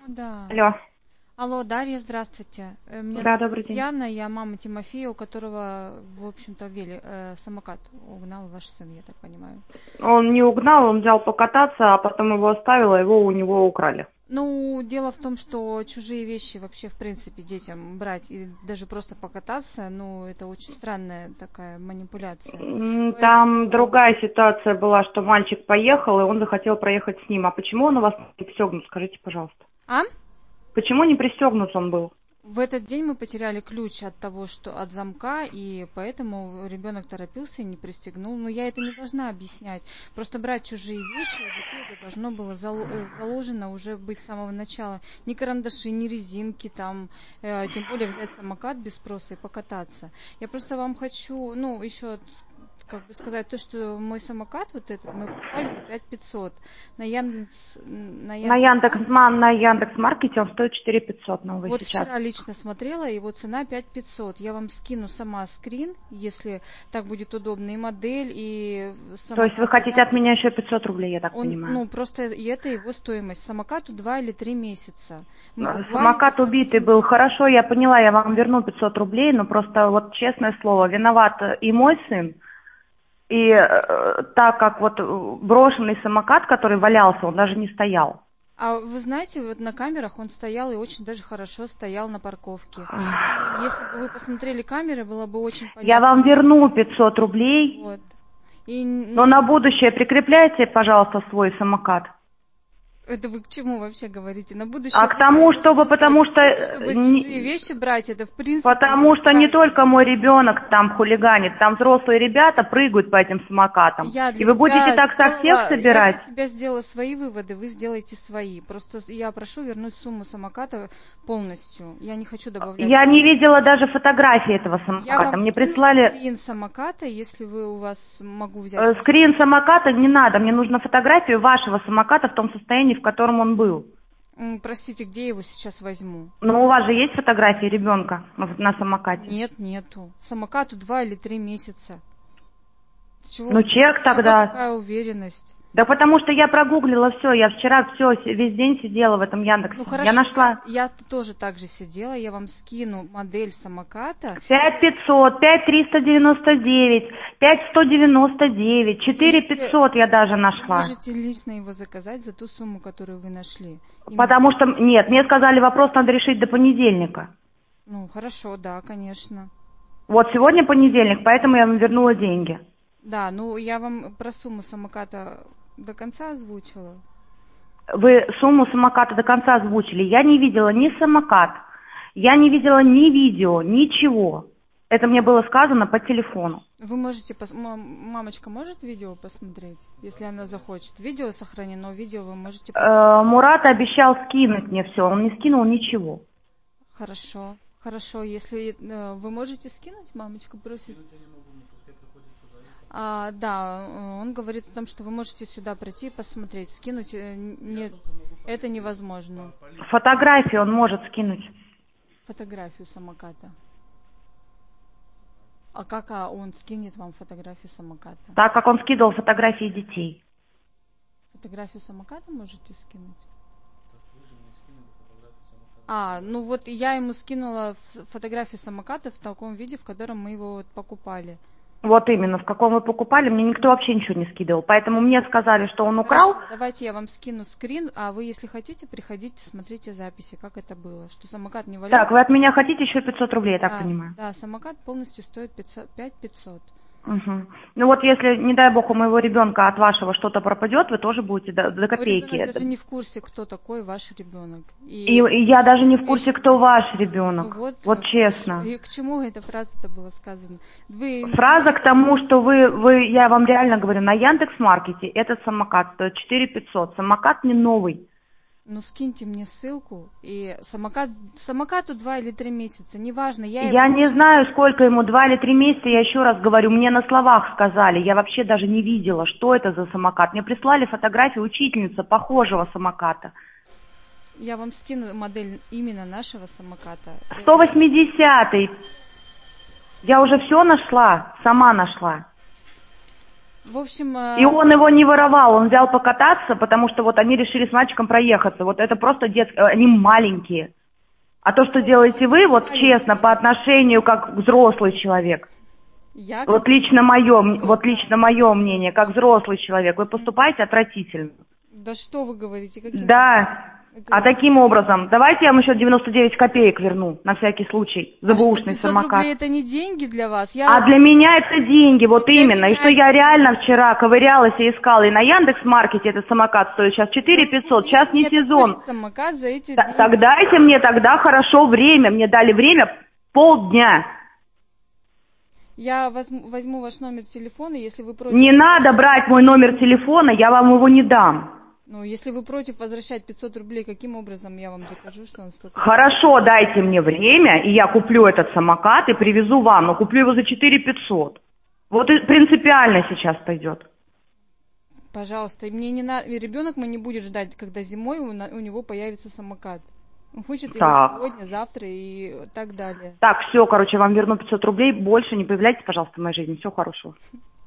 Да. Алло. Алло, Дарья, здравствуйте. Меня Да, зовут добрый день. Татьяна, я мама Тимофея, у которого, в общем-то, самокат угнал ваш сын, я так понимаю. Он не угнал, он взял покататься, а потом его оставил, а его у него украли. Ну, дело в том, что чужие вещи вообще, в принципе, детям брать и даже просто покататься, ну, это очень странная такая манипуляция. Там Поэтому... другая ситуация была, что мальчик поехал, и он захотел проехать с ним. А почему он у вас не пристегнут, скажите, пожалуйста? А? Почему не пристегнут он был? В этот день мы потеряли ключ от того, что от замка, и поэтому ребенок торопился и не пристегнул. Но я это не должна объяснять. Просто брать чужие вещи у детей это должно было заложено уже быть с самого начала. Ни карандаши, ни резинки, там, тем более взять самокат без спроса и покататься. Я просто вам хочу, ну, еще как бы сказать то, что мой самокат вот этот мы покупали за 5500 на На Яндекс.Маркете он стоит 4500 новый вот сейчас. вчера лично смотрела, его цена 5500. Я вам скину сама скрин, если так будет удобно, и модель, и То есть вы самокат. хотите от меня еще 500 рублей, я так Он, понимаю? ну, просто и это его стоимость. Самокату 2 или 3 месяца. Мы буквально Самокат только в убитый этом был. году. Хорошо, я поняла, я вам верну 500 рублей, но просто вот честное слово, виноват и мой сын, и так как вот брошенный самокат, который валялся, он даже не стоял. А вы знаете, вот на камерах он стоял и очень даже хорошо стоял на парковке. И если бы вы посмотрели камеры, было бы очень Я вам понятно. верну 500 рублей, Вот. И, но ну, на будущее прикрепляйте, пожалуйста, свой самокат. это вы к чему вообще говорите? На А будущее к вы своему тому, ребенку потому что объясните, чтобы чужие вещи брать, это в принципе не только неправильно. мой ребенок там хулиганит, там взрослые ребята прыгают по этим самокатам. Я И для вы будете себя так со всех сделала, я для собирать? себя сделала свои выводы, вы сделаете свои. Просто я прошу вернуть сумму самоката полностью. Я не хочу добавлять. Я не видела даже фотографии этого Я самоката. вам Мне скину прислали скрин самоката, если вы у вас могу взять ваш. скрин самоката, не надо. Мне нужна фотография вашего самоката в том состоянии, в котором он был. Простите, где я его сейчас возьму? Но у вас же есть фотографии ребенка на самокате? Нет, нету. Самокату 2 или 3 месяца. Ну чек С чего тогда. такая уверенность? Да потому что я прогуглила все, я вчера все, весь день сидела в этом Ну Яндексе. Я хорошо, нашла я тоже так же сидела, я вам скину модель самоката. 5500, 5399, 5199, Ну если 4500 я даже вы нашла. можете лично его заказать за ту сумму, которую вы нашли. Именно. Потому что, нет, мне сказали, вопрос надо решить до понедельника. Ну хорошо, да, конечно. Вот сегодня понедельник, поэтому я вам вернула деньги. Да, ну я вам про сумму самоката до конца озвучила. Вы сумму самоката до конца озвучили. Я не видела ни самокат, я не видела ни видео, ничего. Это мне было сказано по телефону. Вы можете, мамочка может видео посмотреть, если она захочет. Видео сохранено, видео вы можете посмотреть. Мурат обещал скинуть мне все, он не скинул ничего. Хорошо, хорошо, если вы можете скинуть, мамочка просит. Да, он говорит о том, что вы можете сюда прийти и посмотреть, скинуть. Нет, это невозможно. Фотографии он может скинуть. Фотографию самоката. А как он скинет вам фотографию самоката? Так как он скидывал фотографии детей. Фотографию самоката можете скинуть? Ну вот я ему скинула фотографию самоката в таком виде, в котором мы его вот покупали. Вот именно, в каком вы покупали, мне никто вообще ничего не скидывал. Поэтому мне сказали, что он украл. Хорошо, давайте я вам скину скрин, а вы, если хотите, приходите, смотрите записи, как это было. Что самокат не валялся. Так, вы от меня хотите еще 500 рублей, я так Да, понимаю? да, самокат полностью стоит 5500. Угу. Ну вот если, не дай бог, у моего ребенка от вашего что-то пропадет, вы тоже будете до Мой ребенок копейки. даже не в курсе, кто такой ваш ребенок. И я даже не Чужие в курсе, вещи. кто ваш Ну ребенок. вот, Вот честно. и к чему эта фраза-то была сказана? Вы Фраза к имели в тому, виду... что я вам реально говорю, на Яндекс.Маркете этот самокат стоит 4500. Самокат не новый. Ну скиньте мне ссылку, и самокату 2 или 3 месяца, неважно, я его Я не сейчас... знаю, сколько ему, 2 или 3 месяца, я еще раз говорю, мне на словах сказали, я вообще даже не видела, что это за самокат. Мне прислали фотографию учительницы похожего самоката. Я вам скину модель именно нашего самоката. 180-й. Я уже все нашла, сама нашла. В общем... И он его не воровал, он взял покататься, потому что вот они решили с мальчиком проехаться. Вот это просто детские, они маленькие. А то, что делаете вы, вот честно, по отношению как взрослый человек, Я вот как лично мое, что, вот да, лично мое мнение, как взрослый человек, вы поступаете отвратительно. Да что вы говорите, каким образом? Да. А таким образом, давайте я вам еще 99 копеек верну, на всякий случай, за А что, бэушный 500 самокат. рублей это не деньги для вас? А для меня это деньги, вот Для именно. И меня что это я реально деньги. вчера ковырялась и искала, и на Яндекс.Маркете этот самокат стоит сейчас Ну, 4 вы 500, купите сейчас не мне такой же сезон. самокат за эти деньги. Так дайте мне тогда хорошо время, мне дали время полдня. Я возьму ваш номер телефона, если вы против... Не надо брать мой номер телефона, я вам его не дам. Ну, если вы против возвращать 500 рублей, каким образом я вам докажу, что он столько стоит? Хорошо, дайте мне время, и я куплю этот самокат и привезу вам, но куплю его за 4 500. Вот и принципиально сейчас пойдет. Пожалуйста, и мне не надо... Ребенок мой не будет ждать, когда зимой у него появится самокат. Он хочет его Так. сегодня, завтра и так далее. Так, все, короче, вам верну 500 рублей, больше не появляйтесь, пожалуйста, в моей жизни. Всего хорошего.